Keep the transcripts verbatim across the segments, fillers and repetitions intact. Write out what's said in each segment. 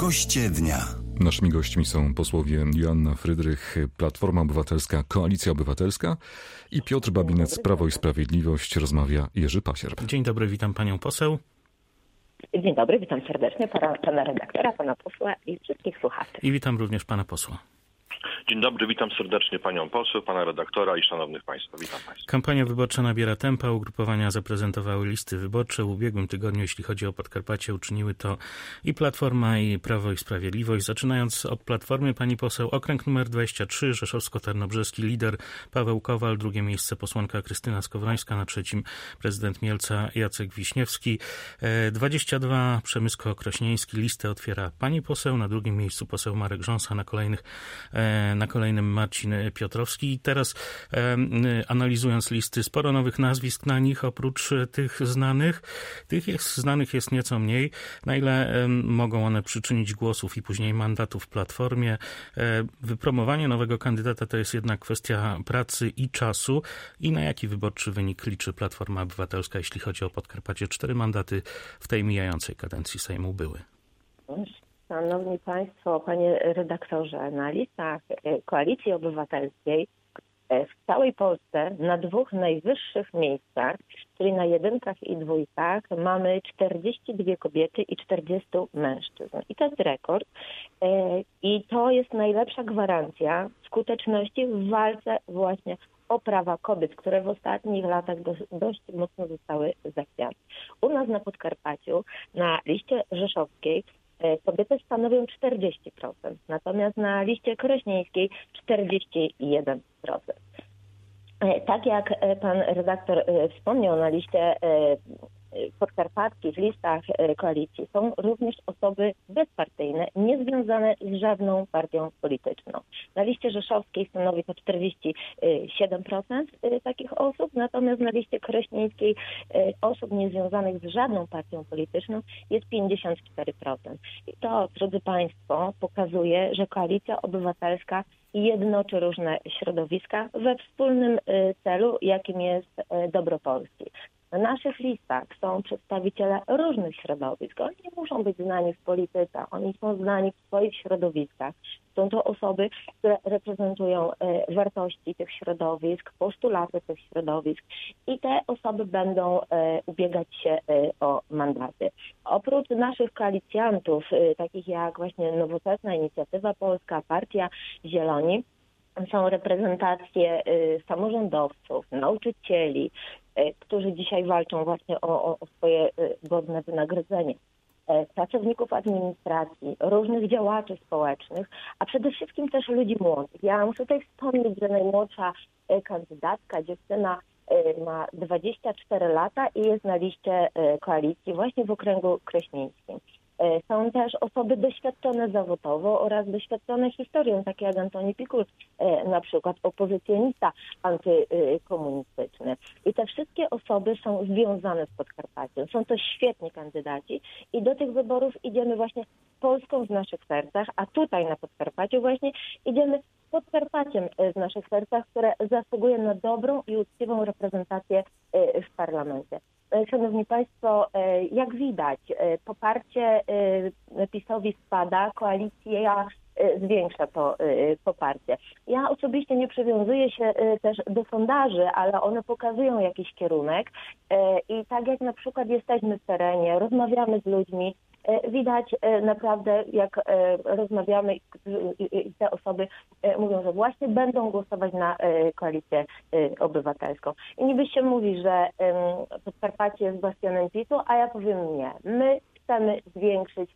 Goście dnia. Naszymi gośćmi są posłowie Joanna Frydrych, Platforma Obywatelska, Koalicja Obywatelska i Piotr Babinec, Prawo i Sprawiedliwość. Rozmawia Jerzy Pasierb. Dzień dobry, witam panią poseł. Dzień dobry, witam serdecznie pana, pana redaktora, pana posła i wszystkich słuchaczy. I witam również pana posła. Dzień dobry, witam serdecznie panią poseł, pana redaktora i szanownych państwa. Witam państwa. Kampania wyborcza nabiera tempa. Ugrupowania zaprezentowały listy wyborcze. W ubiegłym tygodniu, jeśli chodzi o Podkarpacie, uczyniły to i Platforma, i Prawo i Sprawiedliwość. Zaczynając od Platformy, pani poseł, okręg numer dwadzieścia trzy, Rzeszowsko-Tarnobrzeski, lider Paweł Kowal, drugie miejsce posłanka Krystyna Skowrońska, na trzecim prezydent Mielca Jacek Wiśniewski, dwadzieścia dwa, Przemysko-Krośnieński, listę otwiera pani poseł, na drugim miejscu poseł Marek Rząsa, na kolejnych na kolejnym Marcin Piotrowski. I teraz e, analizując listy, sporo nowych nazwisk na nich, oprócz tych znanych. Tych jest, znanych jest nieco mniej. Na ile e, mogą one przyczynić głosów i później mandatów w Platformie? E, wypromowanie nowego kandydata to jest jednak kwestia pracy i czasu. I na jaki wyborczy wynik liczy Platforma Obywatelska, jeśli chodzi o Podkarpacie? Cztery mandaty w tej mijającej kadencji Sejmu były. Szanowni Państwo, panie redaktorze, na listach Koalicji Obywatelskiej w całej Polsce na dwóch najwyższych miejscach, czyli na jedynkach i dwójkach, mamy czterdzieści dwie kobiety i czterdziestu mężczyzn. I to jest rekord. I to jest najlepsza gwarancja skuteczności w walce właśnie o prawa kobiet, które w ostatnich latach dość, dość mocno zostały zachwiane. U nas na Podkarpaciu, na liście rzeszowskiej, kobiety stanowią czterdzieści procent, natomiast na liście krośnieńskiej czterdzieści jeden procent. Tak jak pan redaktor wspomniał, na liście podkarpackich listach koalicji są również osoby bezpartyjne, niezwiązane z żadną partią polityczną. Na liście rzeszowskiej stanowi to czterdzieści siedem procent takich osób, natomiast na liście krośnieńskiej osób niezwiązanych z żadną partią polityczną jest pięćdziesiąt cztery procent. I to, drodzy państwo, pokazuje, że Koalicja Obywatelska jednoczy różne środowiska we wspólnym celu, jakim jest dobro Polski. Na naszych listach są przedstawiciele różnych środowisk. Oni nie muszą być znani w polityce, oni są znani w swoich środowiskach. Są to osoby, które reprezentują wartości tych środowisk, postulaty tych środowisk i te osoby będą ubiegać się o mandaty. Oprócz naszych koalicjantów, takich jak właśnie Nowoczesna, Inicjatywa Polska, Partia Zieloni, są reprezentacje samorządowców, nauczycieli, którzy dzisiaj walczą właśnie o, o swoje godne wynagrodzenie, pracowników administracji, różnych działaczy społecznych, a przede wszystkim też ludzi młodych. Ja muszę tutaj wspomnieć, że najmłodsza kandydatka, dziewczyna, ma dwadzieścia cztery lata i jest na liście koalicji właśnie w okręgu krośnieńskim. Są też osoby doświadczone zawodowo oraz doświadczone historią, takie jak Antoni Pikul, na przykład opozycjonista antykomunistyczny. I te wszystkie osoby są związane z Podkarpaciem. Są to świetni kandydaci i do tych wyborów idziemy właśnie Polską w naszych sercach, a tutaj na Podkarpaciu właśnie idziemy Podkarpaciem w naszych sercach, które zasługuje na dobrą i uczciwą reprezentację w parlamencie. Szanowni Państwo, jak widać, poparcie PiS-owi spada, koalicja zwiększa to poparcie. Ja osobiście nie przywiązuję się też do sondaży, ale one pokazują jakiś kierunek i tak jak na przykład jesteśmy w terenie, rozmawiamy z ludźmi, widać naprawdę, jak rozmawiamy i te osoby mówią, że właśnie będą głosować na Koalicję Obywatelską. I niby się mówi, że Podkarpacie jest bastionem PiS-u, a ja powiem nie. My chcemy zwiększyć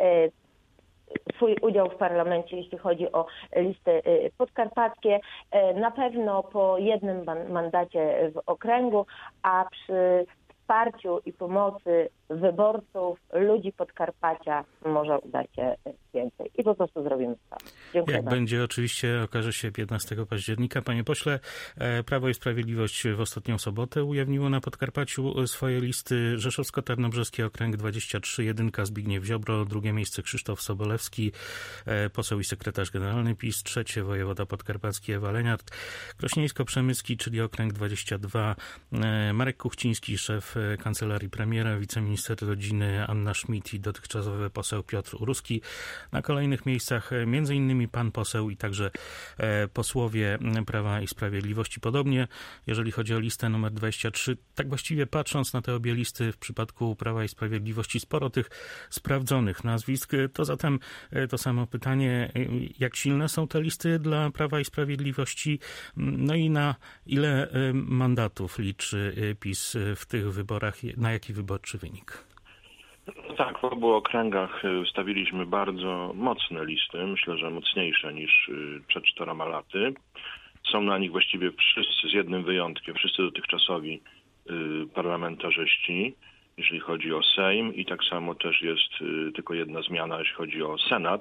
swój udział w parlamencie, jeśli chodzi o listy podkarpackie. Na pewno po jednym mandacie w okręgu, a przy wsparciu i pomocy wyborców, ludzi Podkarpacia może uda się więcej. I po prostu zrobimy to. Dziękuję Jak bardzo. będzie, oczywiście okaże się piętnastego października. Panie pośle, Prawo i Sprawiedliwość w ostatnią sobotę ujawniło na Podkarpaciu swoje listy. Rzeszowsko-Tarnobrzeski okręg dwadzieścia trzy, jedynka Zbigniew Ziobro, drugie miejsce Krzysztof Sobolewski, poseł i sekretarz generalny PiS, trzecie wojewoda podkarpacki Ewa Leniart, Krośnieńsko-Przemyski, czyli okręg dwadzieścia dwa, Marek Kuchciński, szef szef Kancelarii Premiera, wiceminister rodziny Anna Schmidt i dotychczasowy poseł Piotr Uruski. Na kolejnych miejscach między innymi pan poseł i także posłowie Prawa i Sprawiedliwości. Podobnie, jeżeli chodzi o listę numer dwadzieścia trzy, tak właściwie patrząc na te obie listy, w przypadku Prawa i Sprawiedliwości sporo tych sprawdzonych nazwisk. To zatem to samo pytanie, jak silne są te listy dla Prawa i Sprawiedliwości, no i na ile mandatów liczy PiS w tych wyborach, na jaki wyborczy wynik? Tak, w obu okręgach stawiliśmy bardzo mocne listy, myślę, że mocniejsze niż przed czteroma laty. Są na nich właściwie wszyscy, z jednym wyjątkiem, wszyscy dotychczasowi parlamentarzyści, jeśli chodzi o Sejm, i tak samo też jest tylko jedna zmiana, jeśli chodzi o Senat.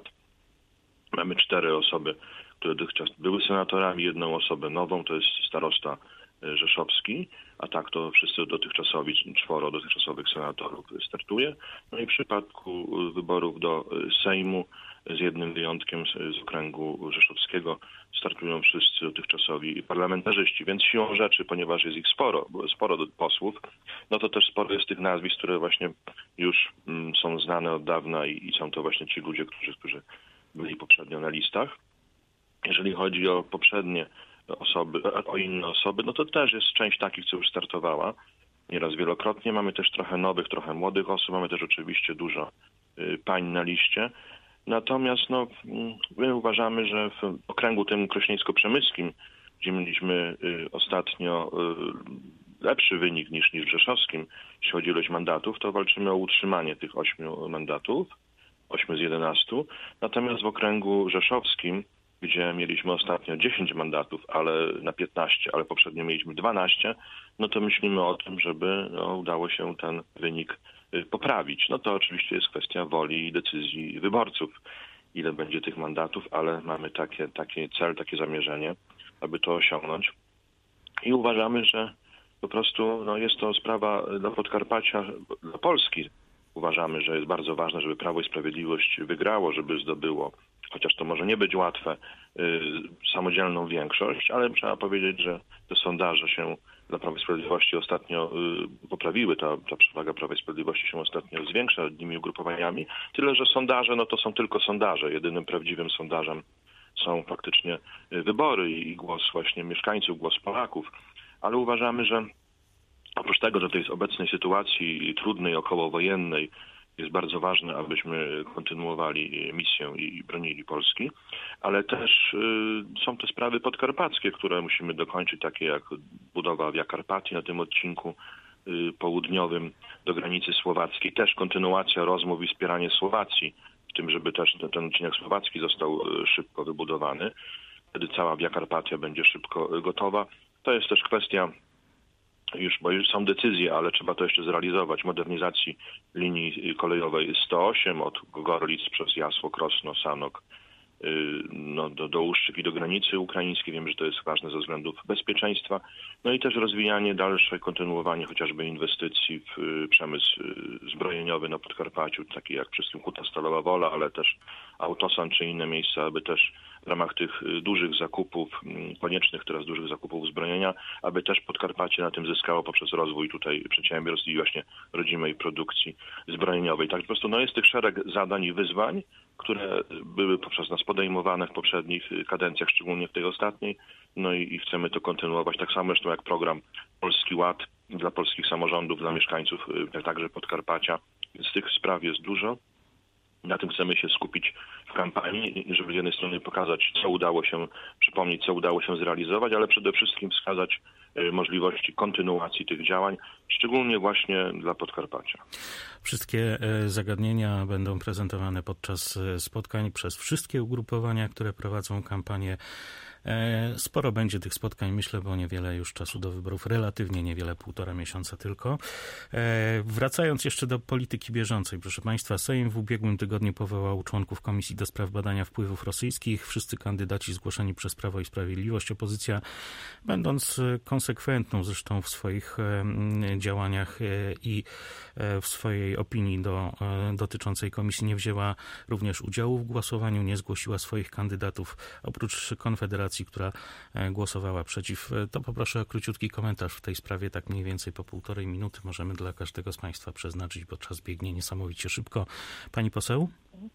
Mamy cztery osoby, które dotychczas były senatorami, jedną osobę nową, to jest starosta rzeszowski, a tak to wszyscy dotychczasowi, czworo dotychczasowych senatorów startuje. No i w przypadku wyborów do Sejmu, z jednym wyjątkiem z, z okręgu rzeszowskiego, startują wszyscy dotychczasowi parlamentarzyści, więc siłą rzeczy, ponieważ jest ich sporo, sporo posłów, no to też sporo jest tych nazwisk, które właśnie już mm, są znane od dawna i, i są to właśnie ci ludzie, którzy, którzy byli poprzednio na listach. Jeżeli chodzi o poprzednie osoby, o inne osoby, no to też jest część takich, co już startowała nieraz wielokrotnie. Mamy też trochę nowych, trochę młodych osób, mamy też oczywiście dużo y, pań na liście. Natomiast no, my uważamy, że w okręgu tym krośnieńsko-przemyskim, gdzie mieliśmy y, ostatnio y, lepszy wynik niż, niż w rzeszowskim, jeśli chodzi o ilość mandatów, to walczymy o utrzymanie tych ośmiu mandatów, ośmiu z jedenastu. Natomiast w okręgu rzeszowskim, gdzie mieliśmy ostatnio dziesięć mandatów, ale na piętnaście, ale poprzednio mieliśmy dwanaście, no to myślimy o tym, żeby no, udało się ten wynik poprawić. No to oczywiście jest kwestia woli i decyzji wyborców, ile będzie tych mandatów, ale mamy takie, taki cel, takie zamierzenie, aby to osiągnąć. I uważamy, że po prostu no, jest to sprawa dla Podkarpacia, dla Polski. Uważamy, że jest bardzo ważne, żeby Prawo i Sprawiedliwość wygrało, żeby zdobyło, chociaż to może nie być łatwe, yy, samodzielną większość, ale trzeba powiedzieć, że te sondaże się dla Prawa i Sprawiedliwości ostatnio yy, poprawiły. Ta, ta przewaga Prawa i Sprawiedliwości się ostatnio zwiększa innymi ugrupowaniami. Tyle, że sondaże, no to są tylko sondaże. Jedynym prawdziwym sondażem są faktycznie wybory i głos właśnie mieszkańców, głos Polaków. Ale uważamy, że oprócz tego, że w tej obecnej sytuacji trudnej, okołowojennej jest bardzo ważne, abyśmy kontynuowali misję i bronili Polski, ale też y, są te sprawy podkarpackie, które musimy dokończyć, takie jak budowa Via Carpatii na tym odcinku y, południowym do granicy słowackiej, też kontynuacja rozmów i wspieranie Słowacji, w tym, żeby też ten, ten odcinek słowacki został y, szybko wybudowany. Wtedy cała Via Carpatia będzie szybko y, gotowa. To jest też kwestia Już, bo już są decyzje, ale trzeba to jeszcze zrealizować, modernizacji linii kolejowej sto osiem od Gorlic przez Jasło, Krosno, Sanok no, do, do Uszczyk i do granicy ukraińskiej. Wiem, że to jest ważne ze względów bezpieczeństwa. No i też rozwijanie dalsze, kontynuowanie chociażby inwestycji w przemysł zbrojeniowy na Podkarpaciu, takie jak przede wszystkim Huta Stalowa Wola, ale też Autosan czy inne miejsca, aby też w ramach tych dużych zakupów, koniecznych teraz dużych zakupów uzbrojenia, aby też Podkarpacie na tym zyskało poprzez rozwój tutaj przedsiębiorstw i właśnie rodzimej produkcji zbrojeniowej. Tak po prostu no, jest tych szereg zadań i wyzwań, które były poprzez nas podejmowane w poprzednich kadencjach, szczególnie w tej ostatniej, no i, i chcemy to kontynuować. Tak samo zresztą jak program Polski Ład dla polskich samorządów, dla mieszkańców, także Podkarpacia. Więc tych spraw jest dużo. Na tym chcemy się skupić w kampanii, żeby z jednej strony pokazać, co udało się, przypomnieć, co udało się zrealizować, ale przede wszystkim wskazać możliwości kontynuacji tych działań, szczególnie właśnie dla Podkarpacia. Wszystkie zagadnienia będą prezentowane podczas spotkań przez wszystkie ugrupowania, które prowadzą kampanię. Sporo będzie tych spotkań, myślę, bo niewiele już czasu do wyborów, relatywnie niewiele, półtora miesiąca tylko. Wracając jeszcze do polityki bieżącej, proszę Państwa, Sejm w ubiegłym tygodniu powołał członków Komisji do Spraw Badania Wpływów Rosyjskich. Wszyscy kandydaci zgłoszeni przez Prawo i Sprawiedliwość. Opozycja, będąc konsekwentną zresztą w swoich działaniach i w swojej opinii do, dotyczącej komisji, nie wzięła również udziału w głosowaniu, nie zgłosiła swoich kandydatów. Oprócz Konfederacji Konfederacji, która głosowała przeciw. To poproszę o króciutki komentarz w tej sprawie, tak mniej więcej po półtorej minuty możemy dla każdego z Państwa przeznaczyć, bo czas biegnie niesamowicie szybko. Pani poseł?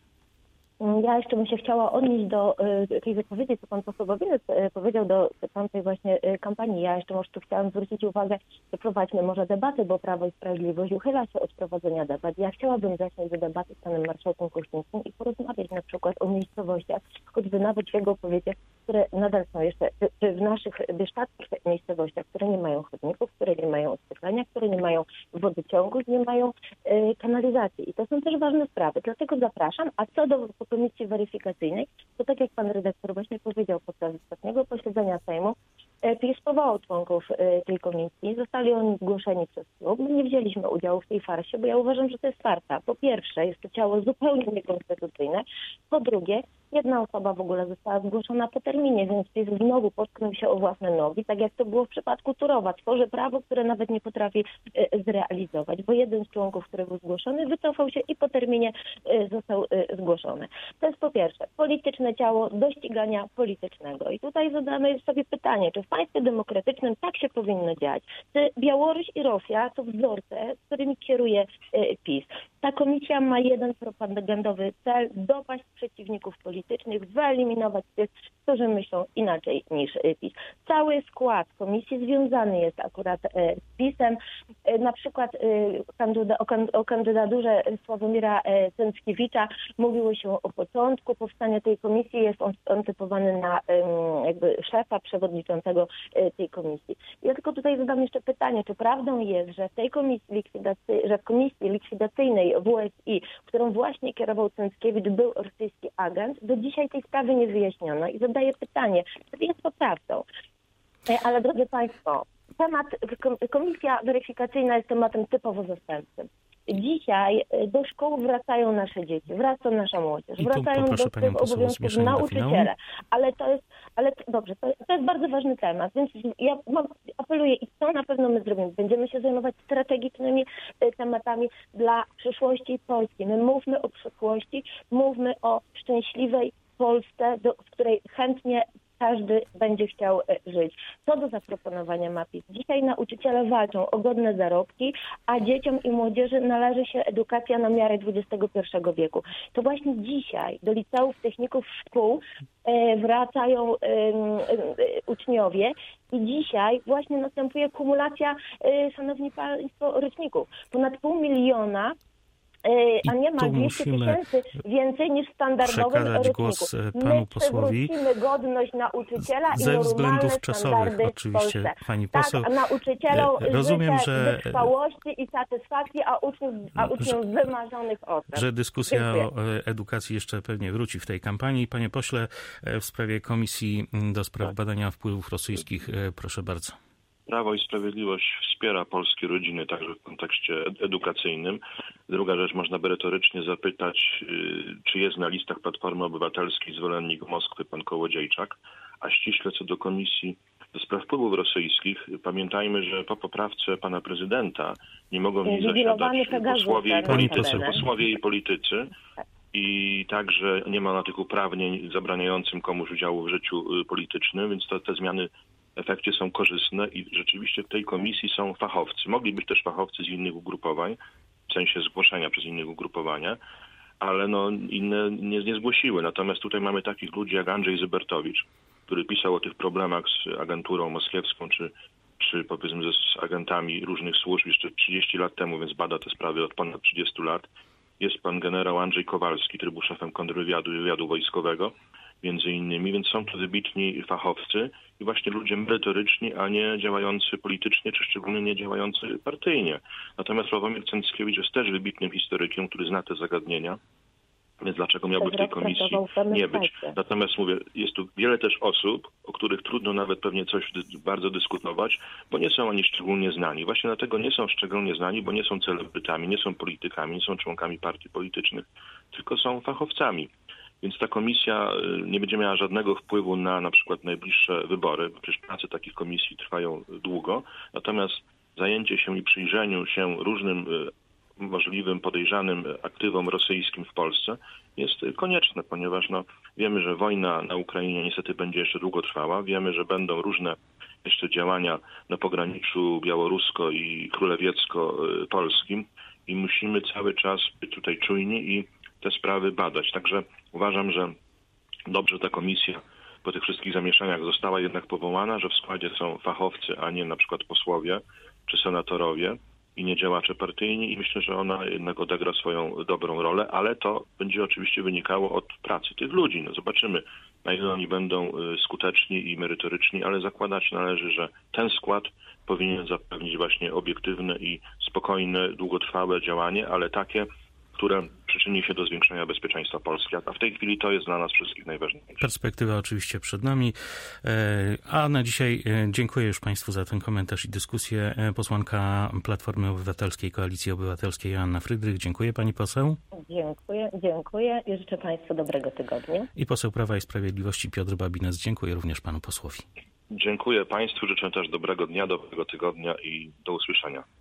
Ja jeszcze bym się chciała odnieść do y, tej wypowiedzi, co pan poseł Babinec y, powiedział do tamtej właśnie y, kampanii. Ja jeszcze może tu chciałam zwrócić uwagę, że prowadźmy może debaty, bo Prawo i Sprawiedliwość uchyla się od prowadzenia debat. Ja chciałabym zasiąść do debaty z panem marszałkiem Kuchcińskim i porozmawiać na przykład o miejscowościach, choćby nawet w jego powiecie, które nadal są jeszcze, czy w naszych bieszczadzkich miejscowościach, które nie mają chodników, które nie mają oświetlenia, które nie mają wodociągów, nie mają y, kanalizacji. I to są też ważne sprawy. Dlatego zapraszam. A co do komisji weryfikacyjnej, to tak jak pan redaktor właśnie powiedział podczas ostatniego posiedzenia Sejmu, PiS powołał członków tej komisji, zostali oni zgłoszeni przez klub. My nie wzięliśmy udziału w tej farsie, bo ja uważam, że to jest farsa. Po pierwsze, jest to ciało zupełnie niekonstytucyjne. Po drugie, jedna osoba w ogóle została zgłoszona po terminie, więc PiS znowu potknął się o własne nogi, tak jak to było w przypadku Turowa. Tworzy prawo, które nawet nie potrafi zrealizować, bo jeden z członków, który był zgłoszony, wycofał się i po terminie został zgłoszony. To jest po pierwsze polityczne ciało do ścigania politycznego. I tutaj zadamy sobie pytanie, czy w państwie demokratycznym tak się powinno dziać? Czy Białoruś i Rosja to wzorce, którymi kieruje PiS? Ta komisja ma jeden propagandowy cel: dopaść przeciwników politycznych, wyeliminować tych, którzy myślą inaczej niż PiS. Cały skład komisji związany jest akurat z PiS-em. Na przykład o kandydaturze Sławomira Cęckiewicza mówiło się o początku powstania tej komisji. Jest on, on typowany na jakby szefa, przewodniczącego tej komisji. Ja tylko tutaj zadam jeszcze pytanie, czy prawdą jest, że w tej komisji likwidacyjnej, że w komisji likwidacyjnej W S I, którą właśnie kierował Cęckiewicz, był rosyjski agent? Do dzisiaj tej sprawy nie wyjaśniono i zadaję pytanie, czy jest to prawdą? Ale drodzy Państwo, temat, komisja weryfikacyjna jest tematem typowo zastępczym. Dzisiaj do szkół wracają nasze dzieci, wraca nasza młodzież, wracają do tych obowiązków nauczyciele. Ale to jest, ale dobrze, to, to jest bardzo ważny temat, więc ja mam, apeluję i to na pewno my zrobimy. Będziemy się zajmować strategicznymi tematami dla przyszłości Polski. My mówmy o przyszłości, mówmy o szczęśliwej Polsce, do, w której chętnie każdy będzie chciał żyć. Co do zaproponowania ma PiS? Dzisiaj nauczyciele walczą o godne zarobki, a dzieciom i młodzieży należy się edukacja na miarę dwudziestego pierwszego wieku. To właśnie dzisiaj do liceów, techników, szkół e, wracają e, e, uczniowie i dzisiaj właśnie następuje kumulacja, e, szanowni państwo, roczników. Ponad pół miliona a nie ma dwieście tysięcy więcej niż standardowym roczniku. Głos panu posłowi. My przywrócimy godność nauczyciela ze i względów czasowych oczywiście, pani poseł. Tak, nauczycielom rozumiem, że wytrwałości i satysfakcji, a uczniów, a uczniów wymarzonych ocen. Że dyskusja Dziękuję. o edukacji jeszcze pewnie wróci w tej kampanii. Panie pośle, w sprawie Komisji do Spraw tak. Badania Wpływów Rosyjskich, proszę bardzo. Prawo i Sprawiedliwość wspiera polskie rodziny także w kontekście edukacyjnym. Druga rzecz, można by retorycznie zapytać, czy jest na listach Platformy Obywatelskiej zwolennik Moskwy pan Kołodziejczak, a ściśle co do Komisji do Spraw Wpływów Rosyjskich, pamiętajmy, że po poprawce pana prezydenta nie mogą w niej zasiadać posłowie i, politycy, posłowie i politycy. I także nie ma na tych uprawnień zabraniającym komuś udziału w życiu politycznym, więc to, te zmiany w efekcie są korzystne i rzeczywiście w tej komisji są fachowcy. Mogli być też fachowcy z innych ugrupowań, w sensie zgłoszenia przez innych ugrupowania, ale no inne nie, nie zgłosiły. Natomiast tutaj mamy takich ludzi jak Andrzej Zybertowicz, który pisał o tych problemach z agenturą moskiewską, czy, czy powiedzmy z agentami różnych służb jeszcze trzydzieści lat temu, więc bada te sprawy od ponad trzydziestu lat. Jest pan generał Andrzej Kowalski, który był szefem kontrwywiadu i wywiadu wojskowego, między innymi, więc są to wybitni fachowcy i właśnie ludzie merytoryczni, a nie działający politycznie, czy szczególnie nie działający partyjnie. Natomiast Sławomir Cęckiewicz jest też wybitnym historykiem, który zna te zagadnienia, więc dlaczego miałby w tej komisji nie być? Natomiast mówię, jest tu wiele też osób, o których trudno nawet pewnie coś bardzo dyskutować, bo nie są oni szczególnie znani. Właśnie dlatego nie są szczególnie znani, bo nie są celebrytami, nie są politykami, nie są członkami partii politycznych, tylko są fachowcami. Więc ta komisja nie będzie miała żadnego wpływu na na przykład najbliższe wybory, bo przecież prace takich komisji trwają długo. Natomiast zajęcie się i przyjrzeniu się różnym możliwym podejrzanym aktywom rosyjskim w Polsce jest konieczne, ponieważ no, wiemy, że wojna na Ukrainie niestety będzie jeszcze długo trwała. Wiemy, że będą różne jeszcze działania na pograniczu białorusko- i królewiecko-polskim i musimy cały czas być tutaj czujni i te sprawy badać. Także uważam, że dobrze ta komisja po tych wszystkich zamieszaniach została jednak powołana, że w składzie są fachowcy, a nie na przykład posłowie czy senatorowie i nie działacze partyjni i myślę, że ona jednak odegra swoją dobrą rolę, ale to będzie oczywiście wynikało od pracy tych ludzi. No zobaczymy, na ile oni będą skuteczni i merytoryczni, ale zakładać należy, że ten skład powinien zapewnić właśnie obiektywne i spokojne, długotrwałe działanie, ale takie, które przyczyni się do zwiększenia bezpieczeństwa Polski. A w tej chwili to jest dla nas wszystkich najważniejsze. Perspektywa oczywiście przed nami. A na dzisiaj dziękuję już Państwu za ten komentarz i dyskusję. Posłanka Platformy Obywatelskiej, Koalicji Obywatelskiej Joanna Frydrych. Dziękuję Pani poseł. Dziękuję, dziękuję i życzę Państwu dobrego tygodnia. I poseł Prawa i Sprawiedliwości Piotr Babinetz. Dziękuję również Panu posłowi. Dziękuję Państwu, życzę też dobrego dnia, dobrego tygodnia i do usłyszenia.